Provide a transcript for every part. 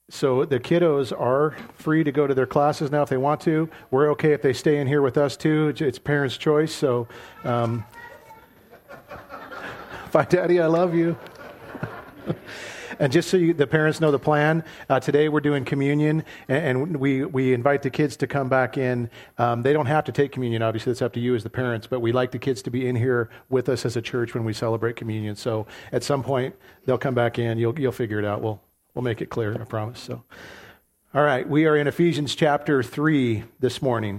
So the kiddos are free to go to their classes now if they want to. We're okay if they stay in here with us too. It's parents' choice. So, bye, Daddy, I love you. And just so the parents know the plan, today we're doing communion, and we invite the kids to come back in. They don't have to take communion, obviously. It's up to you as the parents, but we like the kids to be in here with us as a church when we celebrate communion. So at some point, they'll come back in. You'll figure it out. We'll make it clear, I promise. So, all right, we are in Ephesians chapter 3 this morning.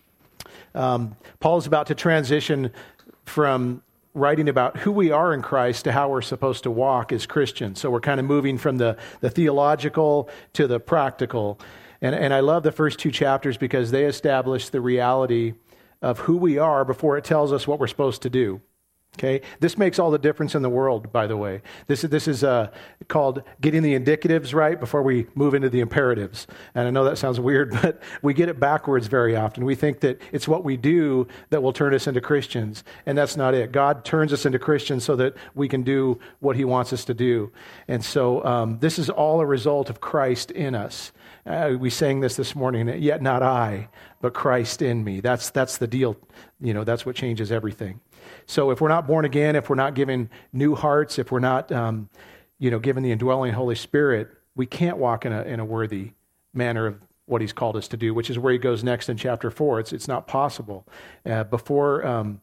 Paul's about to transition from writing about who we are in Christ to how we're supposed to walk as Christians. So we're kind of moving from the theological to the practical. And I love the first two chapters because they establish the reality of who we are before it tells us what we're supposed to do. Okay, this makes all the difference in the world, by the way. This is called getting the indicatives right before we move into the imperatives. And I know that sounds weird, but we get it backwards very often. We think that it's what we do that will turn us into Christians, and that's not it. God turns us into Christians so that we can do what he wants us to do. And so this is all a result of Christ in us. We sang this morning, yet not I, but Christ in me. That's the deal. You know, that's what changes everything. So if we're not born again, if we're not given new hearts, if we're not, given the indwelling Holy Spirit, we can't walk in a worthy manner of what he's called us to do, which is where he goes next in chapter 4. It's not possible. Before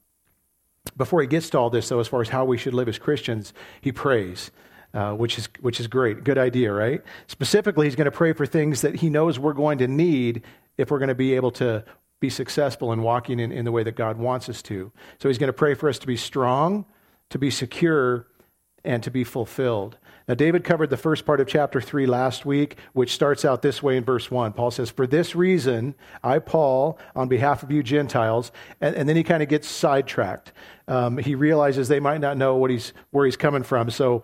he gets to all this, though, as far as how we should live as Christians, he prays. Which is great. Good idea, right? Specifically, he's going to pray for things that he knows we're going to need if we're going to be able to be successful in walking in the way that God wants us to. So he's going to pray for us to be strong, to be secure, and to be fulfilled. Now, David covered the first part of chapter 3 last week, which starts out this way in verse 1. Paul says, "For this reason, I, Paul, on behalf of you Gentiles," and then he kind of gets sidetracked. He realizes they might not know where he's coming from. So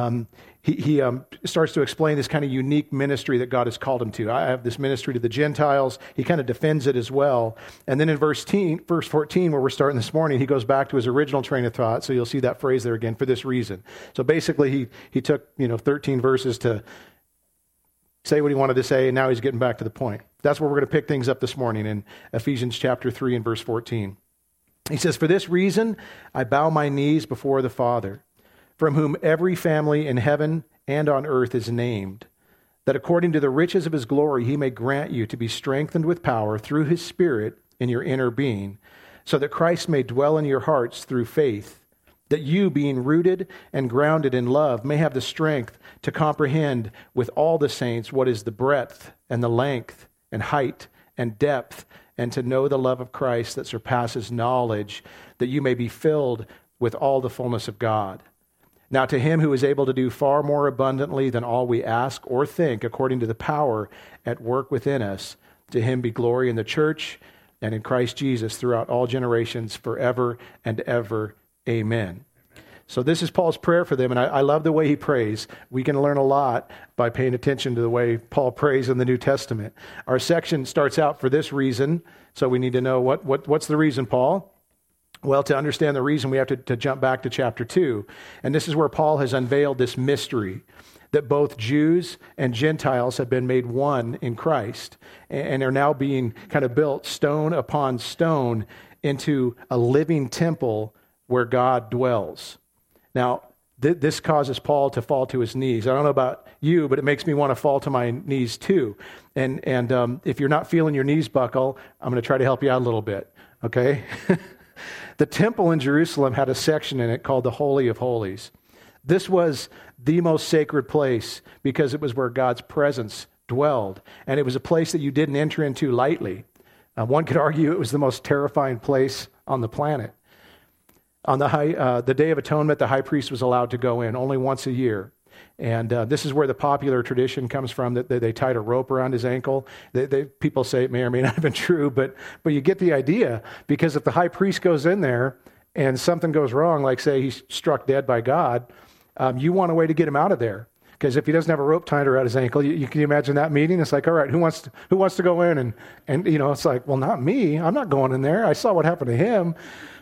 he starts to explain this kind of unique ministry that God has called him to. I have this ministry to the Gentiles. He kind of defends it as well. And then in verse 14, where we're starting this morning, he goes back to his original train of thought. So you'll see that phrase there again, "for this reason." So basically he took 13 verses to say what he wanted to say, and now he's getting back to the point. That's where we're going to pick things up this morning in Ephesians chapter 3 and verse 14. He says, "For this reason I bow my knees before the Father, from whom every family in heaven and on earth is named, that according to the riches of his glory he may grant you to be strengthened with power through his Spirit in your inner being, so that Christ may dwell in your hearts through faith, that you, being rooted and grounded in love, may have the strength to comprehend with all the saints what is the breadth and the length and height and depth, and to know the love of Christ that surpasses knowledge, that you may be filled with all the fullness of God. Now to him who is able to do far more abundantly than all we ask or think, according to the power at work within us, to him be glory in the church and in Christ Jesus throughout all generations, forever and ever. Amen." So this is Paul's prayer for them, and I love the way he prays. We can learn a lot by paying attention to the way Paul prays in the New Testament. Our section starts out, "For this reason," so we need to know what's the reason, Paul? Well, to understand the reason, we have to jump back to chapter 2. And this is where Paul has unveiled this mystery, that both Jews and Gentiles have been made one in Christ and are now being kind of built stone upon stone into a living temple where God dwells. Now, this causes Paul to fall to his knees. I don't know about you, but it makes me want to fall to my knees too. And if you're not feeling your knees buckle, I'm going to try to help you out a little bit, okay? The temple in Jerusalem had a section in it called the Holy of Holies. This was the most sacred place because it was where God's presence dwelled. And it was a place that you didn't enter into lightly. One could argue it was the most terrifying place on the planet. On the Day of Atonement, the high priest was allowed to go in only once a year. And this is where the popular tradition comes from, that they tied a rope around his ankle. People say it may or may not have been true, but you get the idea. Because if the high priest goes in there and something goes wrong, like say he's struck dead by God, you want a way to get him out of there. Because if he doesn't have a rope tied around his ankle, you can imagine that meeting. It's like, all right, who wants to go in? And it's like, well, not me. I'm not going in there. I saw what happened to him.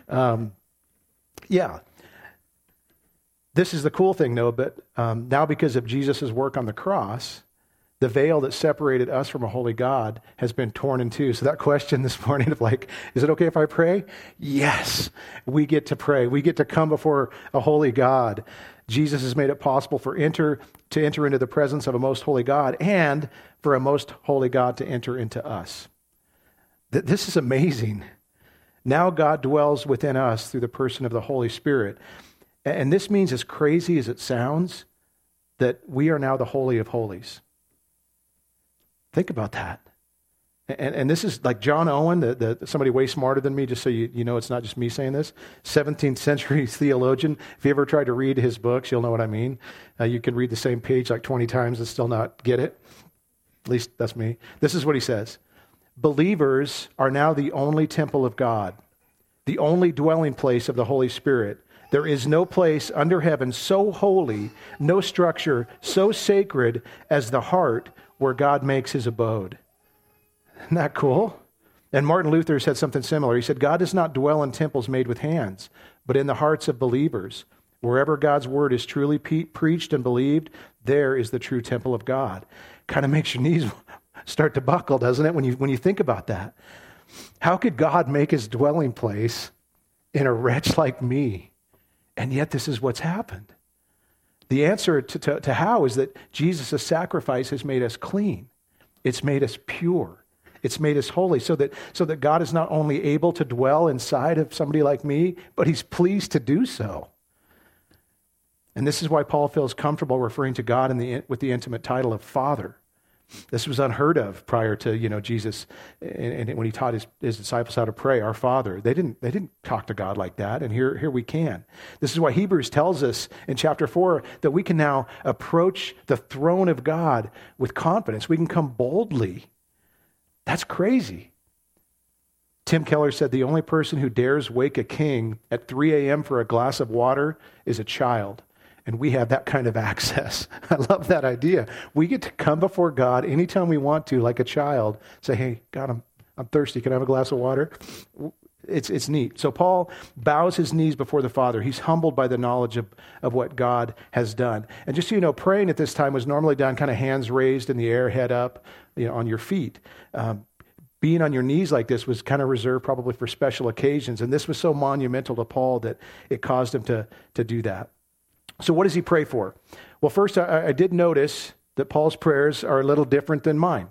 Yeah. This is the cool thing, though, but now because of Jesus' work on the cross, The veil that separated us from a holy God has been torn in two. So that question this morning of like, is it okay if I pray? Yes, we get to pray. We get to come before a holy God. Jesus has made it possible to enter into the presence of a most holy God and for a most holy God to enter into us. This is amazing. Now God dwells within us through the person of the Holy Spirit. And this means, as crazy as it sounds, that we are now the Holy of Holies. Think about that. And this is like John Owen, somebody way smarter than me, just so you know it's not just me saying this, 17th century theologian. If you ever tried to read his books, you'll know what I mean. You can read the same page like 20 times and still not get it. At least that's me. This is what he says. Believers are now the only temple of God, the only dwelling place of the Holy Spirit. There is no place under heaven so holy, no structure so sacred as the heart where God makes his abode. Isn't that cool? And Martin Luther said something similar. He said, God does not dwell in temples made with hands, but in the hearts of believers. Wherever God's word is truly preached and believed, there is the true temple of God. Kind of makes your knees start to buckle, doesn't it, when you think about that? How could God make his dwelling place in a wretch like me? And yet this is what's happened. The answer to how is that Jesus' sacrifice has made us clean. It's made us pure. It's made us holy so that God is not only able to dwell inside of somebody like me, but he's pleased to do so. And this is why Paul feels comfortable referring to God with the intimate title of Father. This was unheard of prior to, Jesus, and when he taught his disciples how to pray, our Father. They didn't talk to God like that, and here we can. This is why Hebrews tells us in chapter 4 that we can now approach the throne of God with confidence. We can come boldly. That's crazy. Tim Keller said the only person who dares wake a king at 3 a.m. for a glass of water is a child. And we have that kind of access. I love that idea. We get to come before God anytime we want to, like a child. Say, hey, God, I'm thirsty. Can I have a glass of water? It's neat. So Paul bows his knees before the Father. He's humbled by the knowledge of what God has done. And just so you know, praying at this time was normally done kind of hands raised in the air, head up, on your feet. Being on your knees like this was kind of reserved probably for special occasions. And this was so monumental to Paul that it caused him to do that. So what does he pray for? Well, first, I did notice that Paul's prayers are a little different than mine.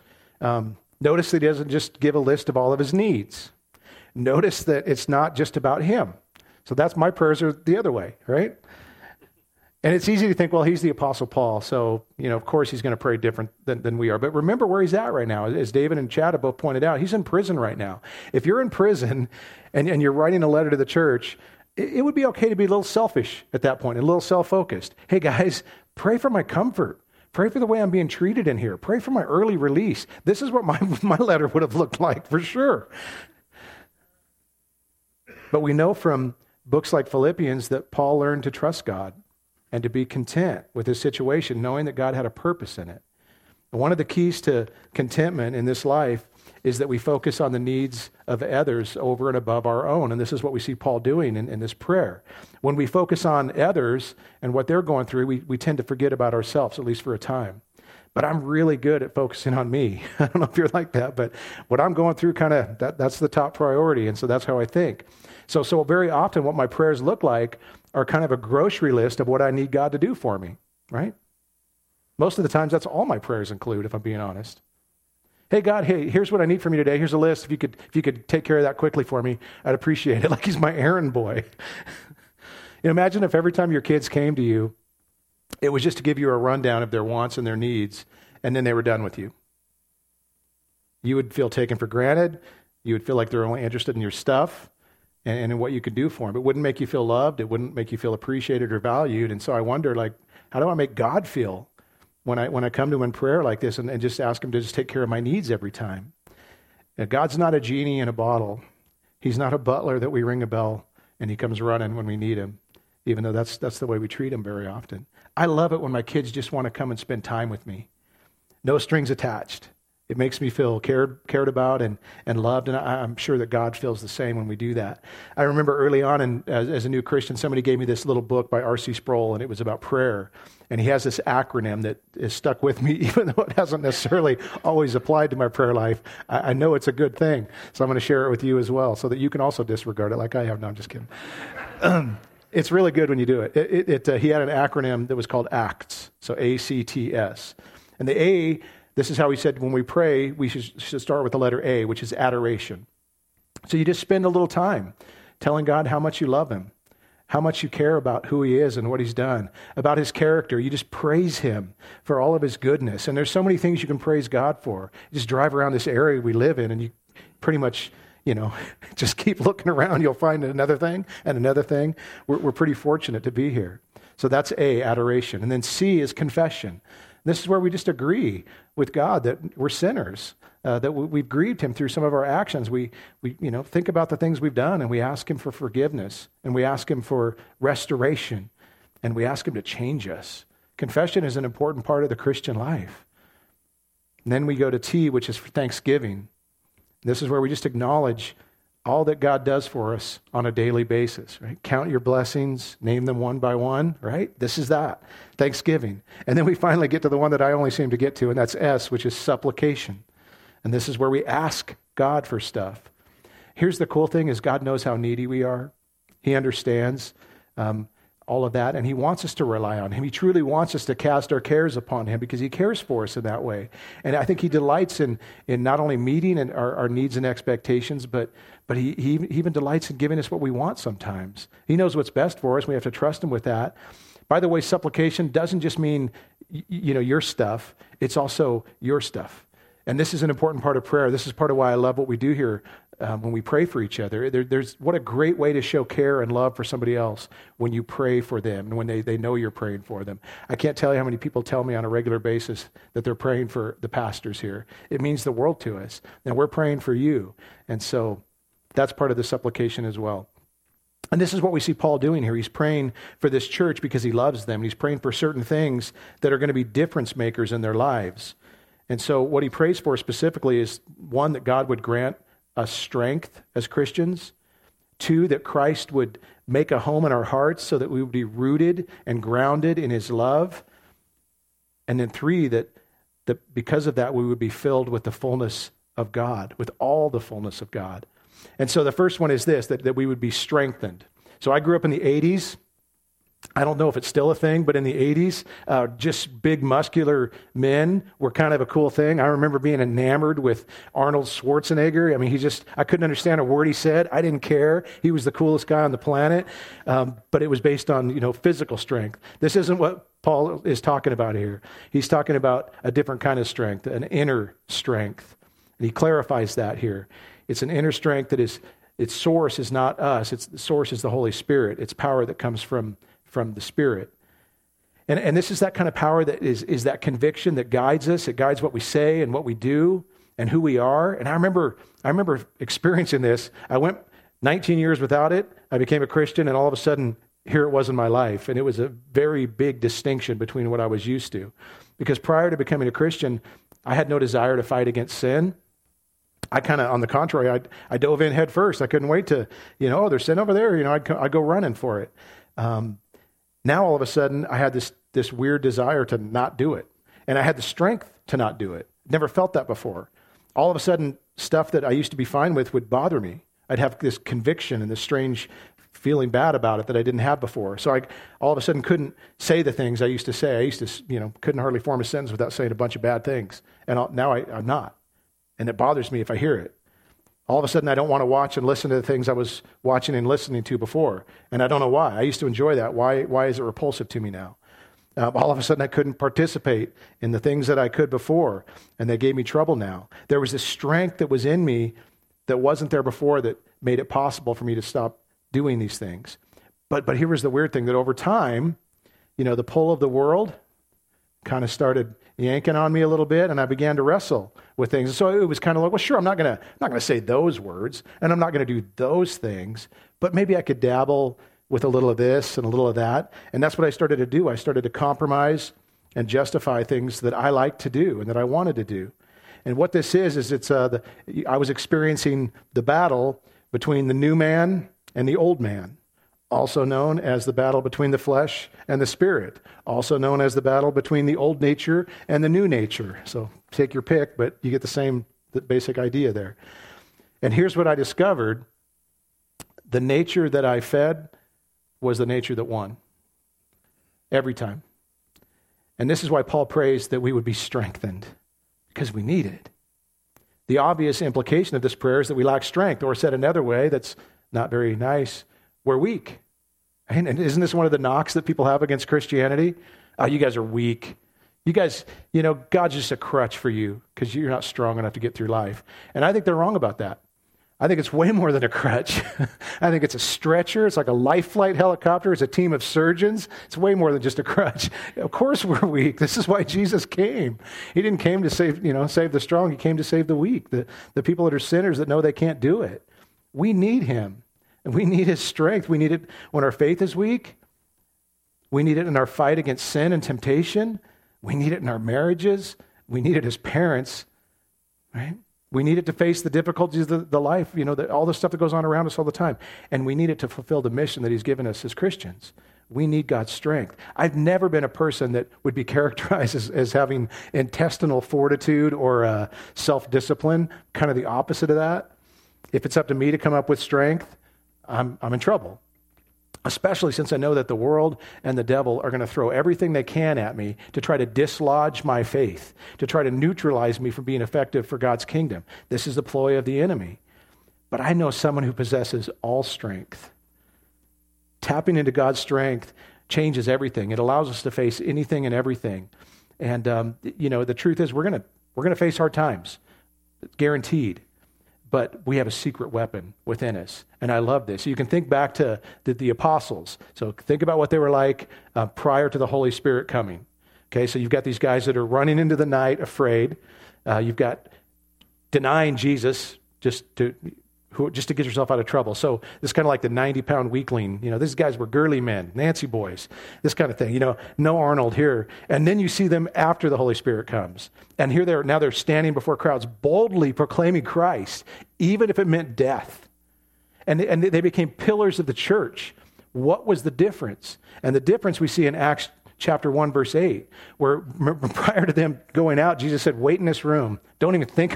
Notice that he doesn't just give a list of all of his needs. Notice that it's not just about him. So my prayers are the other way, right? And it's easy to think, well, he's the Apostle Paul, so, of course he's going to pray different than we are. But remember where he's at right now. As David and Chad have both pointed out, he's in prison right now. If you're in prison and you're writing a letter to the church, it would be okay to be a little selfish at that point, a little self-focused. Hey, guys, pray for my comfort. Pray for the way I'm being treated in here. Pray for my early release. This is what my letter would have looked like, for sure. But we know from books like Philippians that Paul learned to trust God and to be content with his situation, knowing that God had a purpose in it. And one of the keys to contentment in this life is that we focus on the needs of others over and above our own. And this is what we see Paul doing in this prayer. When we focus on others and what they're going through, we tend to forget about ourselves, at least for a time. But I'm really good at focusing on me. I don't know if you're like that, but what I'm going through that's the top priority. And so that's how I think. So very often what my prayers look like are kind of a grocery list of what I need God to do for me, right? Most of the times that's all my prayers include, if I'm being honest. Hey, God, here's what I need from you today. Here's a list. If you could take care of that quickly for me, I'd appreciate it. Like he's my errand boy. Imagine if every time your kids came to you, it was just to give you a rundown of their wants and their needs, and then they were done with you. You would feel taken for granted. You would feel like they're only interested in your stuff and in what you could do for them. It wouldn't make you feel loved. It wouldn't make you feel appreciated or valued. And so I wonder, how do I make God feel when I come to him in prayer like this and just ask him to just take care of my needs every time? Now, God's not a genie in a bottle. He's not a butler that we ring a bell and he comes running when we need him, even though that's the way we treat him very often. I love it when my kids just want to come and spend time with me. No strings attached. It makes me feel cared about and loved, and I'm sure that God feels the same when we do that. I remember early on, as a new Christian, somebody gave me this little book by R.C. Sproul, and it was about prayer. And he has this acronym that is stuck with me, even though it hasn't necessarily always applied to my prayer life. I know it's a good thing, so I'm going to share it with you as well, so that you can also disregard it like I have. No, I'm just kidding. It's really good when you do it. He had an acronym that was called ACTS, so ACTS. And the A, this is how he said when we pray, we should start with the letter A, which is adoration. So you just spend a little time telling God how much you love him, how much you care about who he is and what he's done, about his character. You just praise him for all of his goodness. And there's so many things you can praise God for. You just drive around this area we live in, and you pretty much, just keep looking around. You'll find another thing and another thing. We're pretty fortunate to be here. So that's A, adoration. And then C is confession. This is where we just agree with God that we're sinners, that we've grieved him through some of our actions. We think about the things we've done, and we ask him for forgiveness, and we ask him for restoration, and we ask him to change us. Confession is an important part of the Christian life. And then we go to T, which is for thanksgiving. This is where we just acknowledge all that God does for us on a daily basis, right? Count your blessings, name them one by one, right? This is that, Thanksgiving. And then we finally get to the one that I only seem to get to, and that's S, which is supplication. And this is where we ask God for stuff. Here's the cool thing is God knows how needy we are. He understands all of that, and he wants us to rely on him. He truly wants us to cast our cares upon him because he cares for us in that way. And I think he delights in not only meeting our needs and expectations, but he even delights in giving us what we want sometimes. He knows what's best for us. We have to trust him with that. By the way, supplication doesn't just mean, your stuff. It's also your stuff. And this is an important part of prayer. This is part of why I love what we do here when we pray for each other. There's what a great way to show care and love for somebody else when you pray for them and when they know you're praying for them. I can't tell you how many people tell me on a regular basis that they're praying for the pastors here. It means the world to us. And we're praying for you. And so that's part of the supplication as well. And this is what we see Paul doing here. He's praying for this church because he loves them. He's praying for certain things that are going to be difference makers in their lives. And so what he prays for specifically is, one, that God would grant us strength as Christians. Two, that Christ would make a home in our hearts so that we would be rooted and grounded in his love. And then three, that because of that, we would be filled with the fullness of God, with all the fullness of God. And so the first one is this, that we would be strengthened. So I grew up in the 80s. I don't know if it's still a thing, but in the 80s, just big muscular men were kind of a cool thing. I remember being enamored with Arnold Schwarzenegger. I mean, I couldn't understand a word he said. I didn't care. He was the coolest guy on the planet. But it was based on, physical strength. This isn't what Paul is talking about here. He's talking about a different kind of strength, an inner strength. And he clarifies that here. It's an inner strength that its source is not us. The source is the Holy Spirit. It's power that comes from the Spirit. And this is that kind of power that is that conviction that guides us. It guides what we say and what we do and who we are. And I remember experiencing this. I went 19 years without it. I became a Christian, and all of a sudden, here it was in my life. And it was a very big distinction between what I was used to. Because prior to becoming a Christian, I had no desire to fight against sin. I kind of, on the contrary, I dove in head first. I couldn't wait to, there's sin over there. I'd go running for it. Now all of a sudden, I had this weird desire to not do it. And I had the strength to not do it. Never felt that before. All of a sudden, stuff that I used to be fine with would bother me. I'd have this conviction and this strange feeling bad about it that I didn't have before. So I all of a sudden couldn't say the things I used to say. I used to, couldn't hardly form a sentence without saying a bunch of bad things. And now I'm not. And it bothers me if I hear it. All of a sudden, I don't want to watch and listen to the things I was watching and listening to before. And I don't know why. I used to enjoy that. Why is it repulsive to me now? All of a sudden, I couldn't participate in the things that I could before, and they gave me trouble now. There was this strength that was in me that wasn't there before that made it possible for me to stop doing these things. But here was the weird thing, that over time, the pull of the world kind of started yanking on me a little bit, and I began to wrestle with things. And so it was kind of like, well, sure, I'm not going to say those words, and I'm not going to do those things, but maybe I could dabble with a little of this and a little of that. And that's what I started to do. I started to compromise and justify things that I liked to do and that I wanted to do. And what this is I was experiencing the battle between the new man and the old man, also known as the battle between the flesh and the spirit, also known as the battle between the old nature and the new nature. So take your pick, but you get the basic idea there. And here's what I discovered. The nature that I fed was the nature that won. Every time. And this is why Paul prays that we would be strengthened, because we need it. The obvious implication of this prayer is that we lack strength, or said another way that's not very nice, we're weak. And isn't this one of the knocks that people have against Christianity? Oh, you guys are weak. You guys, God's just a crutch for you because you're not strong enough to get through life. And I think they're wrong about that. I think it's way more than a crutch. I think it's a stretcher. It's like a life flight helicopter. It's a team of surgeons. It's way more than just a crutch. Of course we're weak. This is why Jesus came. He didn't came to save the strong. He came to save the weak, the people that are sinners that know they can't do it. We need him. And we need his strength. We need it when our faith is weak. We need it in our fight against sin and temptation. We need it in our marriages. We need it as parents, right? We need it to face the difficulties of the life, all the stuff that goes on around us all the time. And we need it to fulfill the mission that he's given us as Christians. We need God's strength. I've never been a person that would be characterized as having intestinal fortitude or self-discipline, kind of the opposite of that. If it's up to me to come up with strength, I'm in trouble, especially since I know that the world and the devil are going to throw everything they can at me to try to dislodge my faith, to try to neutralize me from being effective for God's kingdom. This is the ploy of the enemy. But I know someone who possesses all strength. Tapping into God's strength changes everything. It allows us to face anything and everything. And, the truth is we're going to face hard times, guaranteed. But we have a secret weapon within us. And I love this. You can think back to the apostles. So think about what they were like prior to the Holy Spirit coming. Okay, so you've got these guys that are running into the night afraid. You've got denying Jesus just to get yourself out of trouble. So this is kind of like the 90-pound weakling. These guys were girly men, Nancy boys, this kind of thing. No Arnold here. And then you see them after the Holy Spirit comes. And here they're standing before crowds, boldly proclaiming Christ, even if it meant death. And they became pillars of the church. What was the difference? And the difference we see in Acts chapter 1, verse 8, where prior to them going out, Jesus said, wait in this room. Don't even think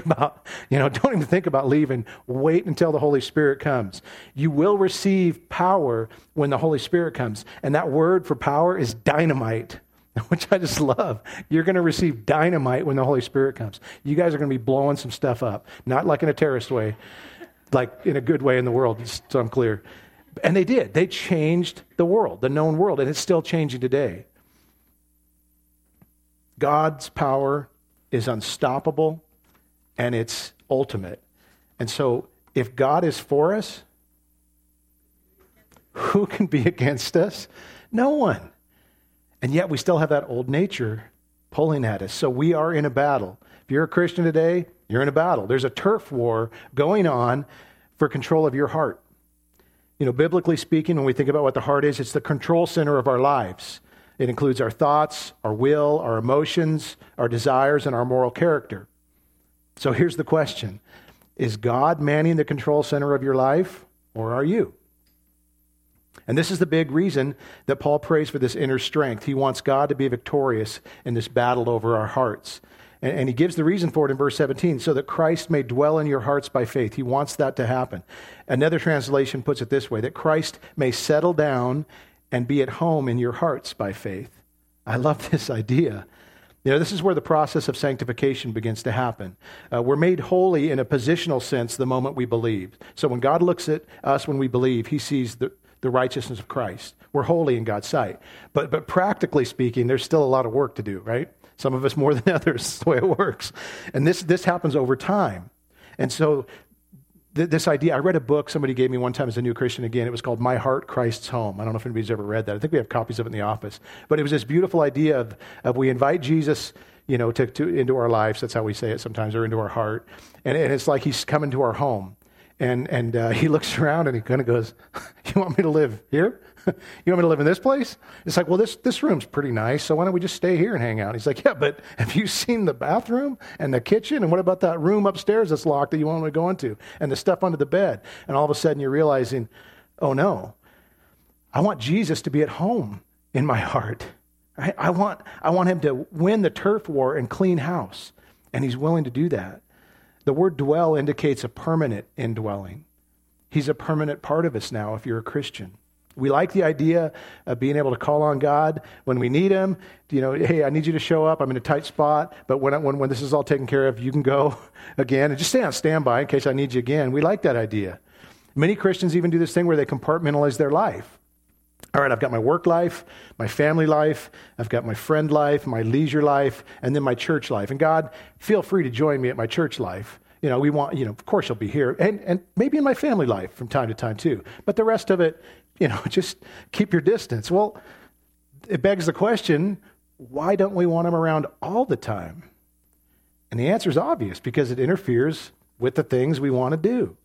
about leaving. Wait until the Holy Spirit comes. You will receive power when the Holy Spirit comes. And that word for power is dynamite, which I just love. You're going to receive dynamite when the Holy Spirit comes. You guys are going to be blowing some stuff up, not like in a terrorist way, like in a good way in the world, so I'm clear. And they did. They changed the world, the known world, and it's still changing today. God's power is unstoppable and it's ultimate. And so if God is for us, who can be against us? No one. And yet we still have that old nature pulling at us. So we are in a battle. If you're a Christian today, you're in a battle. There's a turf war going on for control of your heart. Biblically speaking, when we think about what the heart is, it's the control center of our lives. It includes our thoughts, our will, our emotions, our desires, and our moral character. So here's the question. Is God manning the control center of your life, or are you? And this is the big reason that Paul prays for this inner strength. He wants God to be victorious in this battle over our hearts. And he gives the reason for it in verse 17, so that Christ may dwell in your hearts by faith. He wants that to happen. Another translation puts it this way, that Christ may settle down and be at home in your hearts by faith. I love this idea. This is where the process of sanctification begins to happen. We're made holy in a positional sense the moment we believe. So when God looks at us when we believe, he sees the righteousness of Christ. We're holy in God's sight. But practically speaking, there's still a lot of work to do, right? Some of us more than others. That's the way it works. And this happens over time. And so this idea, I read a book somebody gave me one time as a new Christian again. It was called My Heart, Christ's Home. I don't know if anybody's ever read that. I think we have copies of it in the office. But it was this beautiful idea of we invite Jesus, to into our lives. That's how we say it sometimes, or into our heart. And it's like he's coming to our home. And he looks around and he kind of goes, you want me to live here? You want me to live in this place? It's like, well, this room's pretty nice, so why don't we just stay here and hang out? He's like, yeah, but have you seen the bathroom and the kitchen? And what about that room upstairs that's locked that you want me to go into? And the stuff under the bed? And all of a sudden you're realizing, oh no, I want Jesus to be at home in my heart. Right? I want him to win the turf war and clean house. And he's willing to do that. The word dwell indicates a permanent indwelling. He's a permanent part of us now if you're a Christian. We like the idea of being able to call on God when we need him. You know, hey, I need you to show up. I'm in a tight spot, but when this is all taken care of, you can go again and just stay on standby in case I need you again. We like that idea. Many Christians even do this thing where they compartmentalize their life. All right, I've got my work life, my family life, I've got my friend life, my leisure life, and then my church life. And God, feel free to join me at my church life. You know, we want, of course you'll be here, and maybe in my family life from time to time too. But the rest of it, just keep your distance. Well, it begs the question, why don't we want him around all the time? And the answer is obvious, because it interferes with the things we want to do.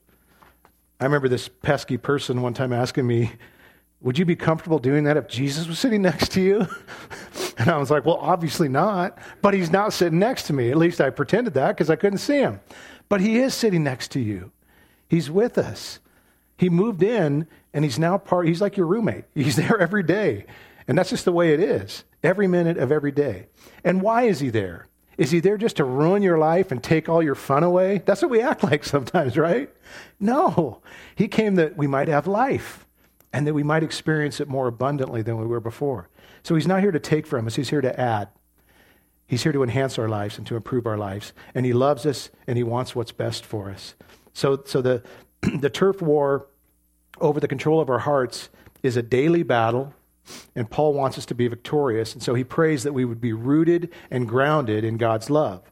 I remember this pesky person one time asking me, would you be comfortable doing that if Jesus was sitting next to you? And I was like, well, obviously not, but he's not sitting next to me. At least I pretended that because I couldn't see him. But he is sitting next to you. He's with us. He moved in, and he's now he's like your roommate. He's there every day. And that's just the way it is, every minute of every day. And why is he there? Is he there just to ruin your life and take all your fun away? That's what we act like sometimes, right? No. He came that we might have life and that we might experience it more abundantly than we were before. So he's not here to take from us. He's here to add. He's here to enhance our lives and to improve our lives. And he loves us, and he wants what's best for us. So the turf war over the control of our hearts is a daily battle, and Paul wants us to be victorious. And so he prays that we would be rooted and grounded in God's love.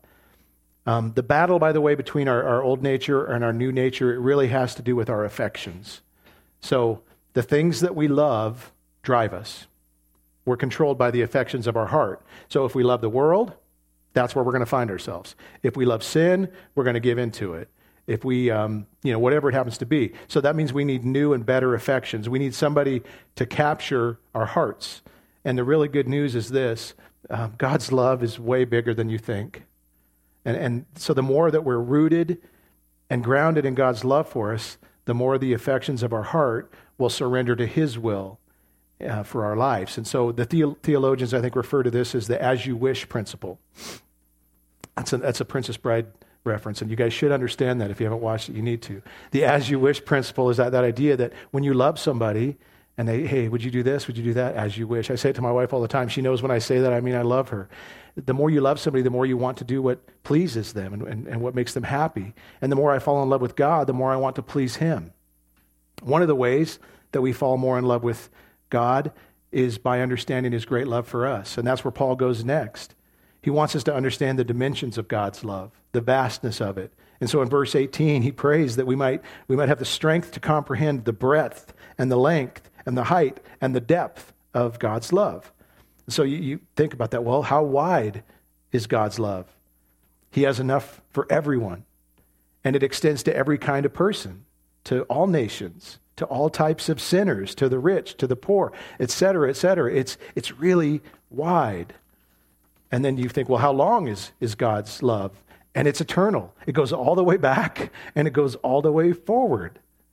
The battle, by the way, between our old nature and our new nature, it really has to do with our affections. So the things that we love drive us. We're controlled by the affections of our heart. So if we love the world, that's where we're going to find ourselves. If we love sin, we're going to give into it. If we, whatever it happens to be. So that means we need new and better affections. We need somebody to capture our hearts. And the really good news is this: God's love is way bigger than you think. And so the more that we're rooted and grounded in God's love for us, the more the affections of our heart will surrender to his will for our lives. And so the theologians, I think, refer to this as the as you wish principle. That's a Princess Bride reference, and you guys should understand that. If you haven't watched it, you need to. The as you wish principle is that idea that when you love somebody and they, hey, would you do this? Would you do that? As you wish. I say it to my wife all the time. She knows when I say that, I mean I love her. The more you love somebody, the more you want to do what pleases them and what makes them happy. And the more I fall in love with God, the more I want to please him. One of the ways that we fall more in love with God is by understanding his great love for us. And that's where Paul goes next. He wants us to understand the dimensions of God's love, the vastness of it. And so in verse 18, he prays that we might have the strength to comprehend the breadth and the length and the height and the depth of God's love. So you think about that. Well, how wide is God's love? He has enough for everyone. And it extends to every kind of person, to all nations, to all types of sinners, to the rich, to the poor, et cetera, et cetera. It's really wide. And then you think, well, how long is God's love? And it's eternal. It goes all the way back, and it goes all the way forward.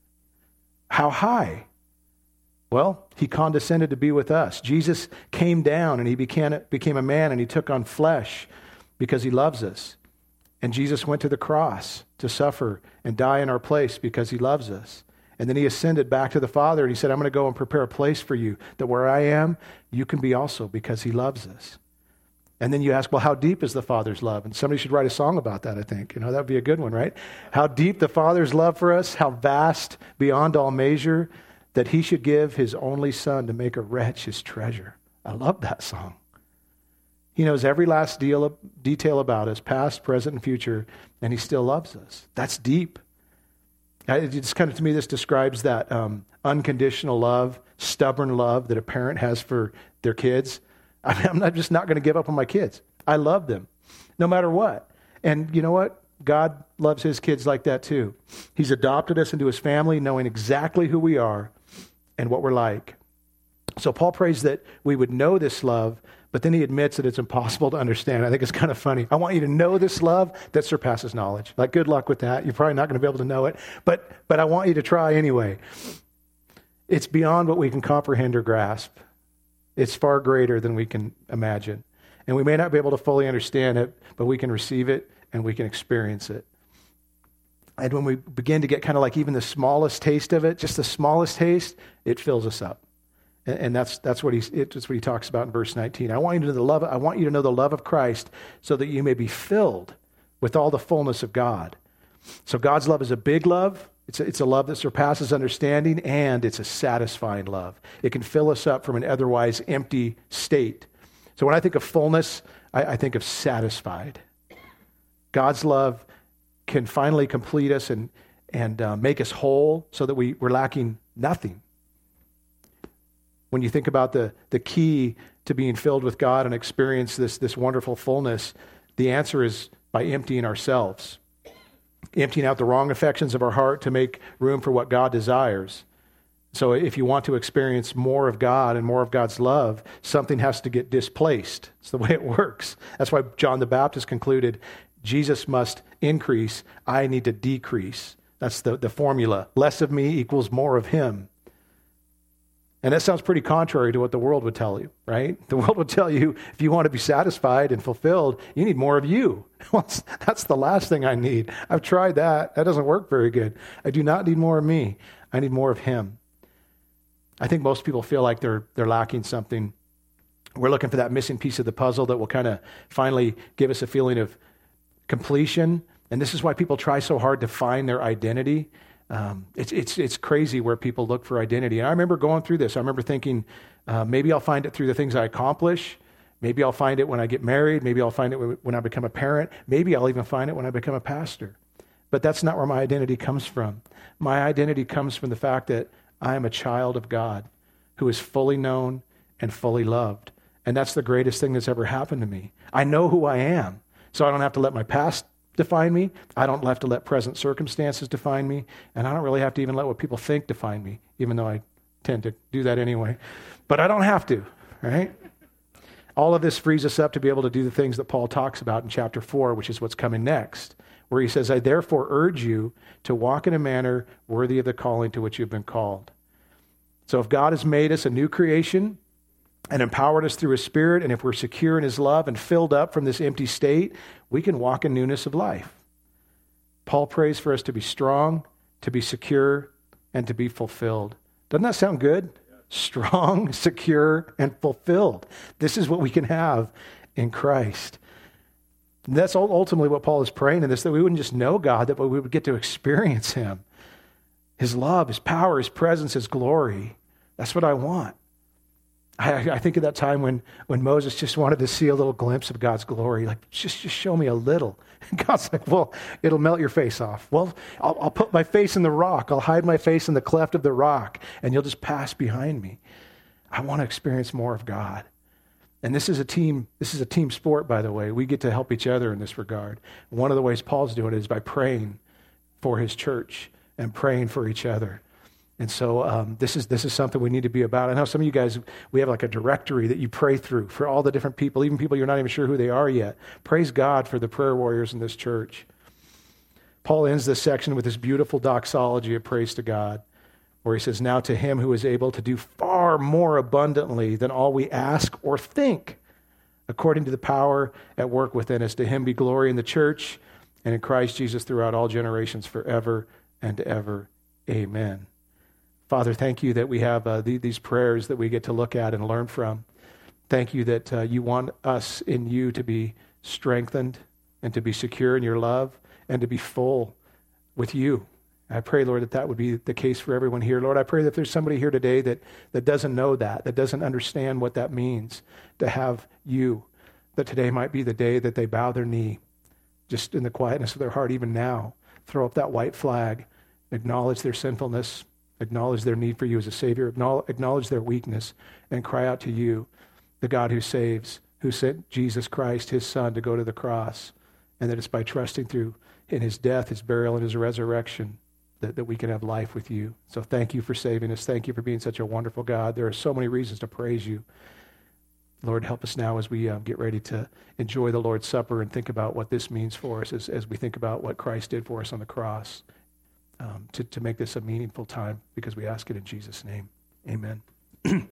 How high? Well, he condescended to be with us. Jesus came down, and he became a man, and he took on flesh because he loves us. And Jesus went to the cross to suffer and die in our place because he loves us. And then he ascended back to the Father, and he said, I'm going to go and prepare a place for you, that where I am, you can be also, because he loves us. And then you ask, well, how deep is the Father's love? And somebody should write a song about that, I think. That would be a good one, right? How deep the Father's love for us, how vast beyond all measure, that he should give his only Son to make a wretch his treasure. I love that song. He knows every last detail about us, past, present, and future, and he still loves us. That's deep. It's kind of, to me, this describes that unconditional love, stubborn love that a parent has for their kids. I'm just not going to give up on my kids. I love them, no matter what. And you know what? God loves his kids like that too. He's adopted us into his family, knowing exactly who we are and what we're like. So Paul prays that we would know this love, but then he admits that it's impossible to understand. I think it's kind of funny. I want you to know this love that surpasses knowledge. Like, good luck with that. You're probably not going to be able to know it, but I want you to try anyway. It's beyond what we can comprehend or grasp. It's far greater than we can imagine. And we may not be able to fully understand it, but we can receive it and we can experience it. And when we begin to get kind of like even the smallest taste of it, just the smallest taste, it fills us up. And that's what he talks about in verse 19. I want you to know the love of Christ so that you may be filled with all the fullness of God. So God's love is a big love. It's a love that surpasses understanding, and it's a satisfying love. It can fill us up from an otherwise empty state. So when I think of fullness, I think of satisfied. God's love can finally complete us and make us whole so that we're lacking nothing. When you think about the key to being filled with God and experience this wonderful fullness, the answer is by emptying ourselves. Emptying out the wrong affections of our heart to make room for what God desires. So if you want to experience more of God and more of God's love, something has to get displaced. It's the way it works. That's why John the Baptist concluded, Jesus must increase, I need to decrease. That's the formula. Less of me equals more of him. And that sounds pretty contrary to what the world would tell you, right? The world would tell you, if you want to be satisfied and fulfilled, you need more of you. Well, that's the last thing I need. I've tried that. That doesn't work very good. I do not need more of me. I need more of him. I think most people feel like they're lacking something. We're looking for that missing piece of the puzzle that will kind of finally give us a feeling of completion. And this is why people try so hard to find their identity. It's crazy where people look for identity. And I remember going through this. I remember thinking, maybe I'll find it through the things I accomplish. Maybe I'll find it when I get married. Maybe I'll find it when I become a parent. Maybe I'll even find it when I become a pastor. But that's not where my identity comes from. My identity comes from the fact that I am a child of God who is fully known and fully loved. And that's the greatest thing that's ever happened to me. I know who I am, so I don't have to let my past define me. I don't have to let present circumstances define me. And I don't really have to even let what people think define me, even though I tend to do that anyway. But I don't have to, right? All of this frees us up to be able to do the things that Paul talks about in chapter 4, which is what's coming next, where he says, I therefore urge you to walk in a manner worthy of the calling to which you've been called. So if God has made us a new creation and empowered us through his Spirit, and if we're secure in his love and filled up from this empty state, we can walk in newness of life. Paul prays for us to be strong, to be secure, and to be fulfilled. Doesn't that sound good? Strong, secure, and fulfilled. This is what we can have in Christ. And that's ultimately what Paul is praying in this, that we wouldn't just know God, but we would get to experience him. His love, his power, his presence, his glory. That's what I want. I think of that time when Moses just wanted to see a little glimpse of God's glory. Like, just show me a little. And God's like, well, it'll melt your face off. Well, I'll put my face in the rock. I'll hide my face in the cleft of the rock, and you'll just pass behind me. I want to experience more of God. And this is a team sport, by the way. We get to help each other in this regard. One of the ways Paul's doing it is by praying for his church and praying for each other. And so this is something we need to be about. I know some of you guys, we have like a directory that you pray through for all the different people, even people you're not even sure who they are yet. Praise God for the prayer warriors in this church. Paul ends this section with this beautiful doxology of praise to God, where he says, now to him who is able to do far more abundantly than all we ask or think, according to the power at work within us, to him be glory in the church and in Christ Jesus throughout all generations forever and ever. Amen. Father, thank you that we have these prayers that we get to look at and learn from. Thank you that you want us in you to be strengthened and to be secure in your love and to be full with you. I pray, Lord, that would be the case for everyone here. Lord, I pray that there's somebody here today that doesn't know that doesn't understand what that means to have you, that today might be the day that they bow their knee, just in the quietness of their heart, even now, throw up that white flag, acknowledge their sinfulness, acknowledge their need for you as a Savior, acknowledge their weakness, and cry out to you, the God who saves, who sent Jesus Christ, his Son, to go to the cross and that it's by trusting through in his death, his burial, and his resurrection that we can have life with you. So thank you for saving us. Thank you for being such a wonderful God. There are so many reasons to praise you. Lord, help us now as we get ready to enjoy the Lord's Supper and think about what this means for us as we think about what Christ did for us on the cross, to make this a meaningful time, because we ask it in Jesus' name. Amen.